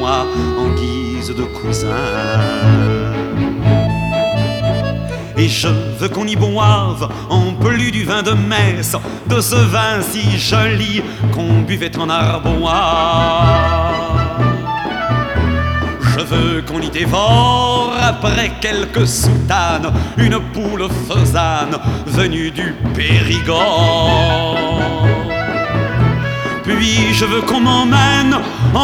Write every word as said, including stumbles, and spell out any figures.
moi en guise de cousin. Et je veux qu'on y boive en plus du vin de messe, de ce vin si joli qu'on buvait en Arbois. Je veux qu'on y dévore, après quelques soutanes, une poule faisane venue du Périgord. Puis je veux qu'on m'emmène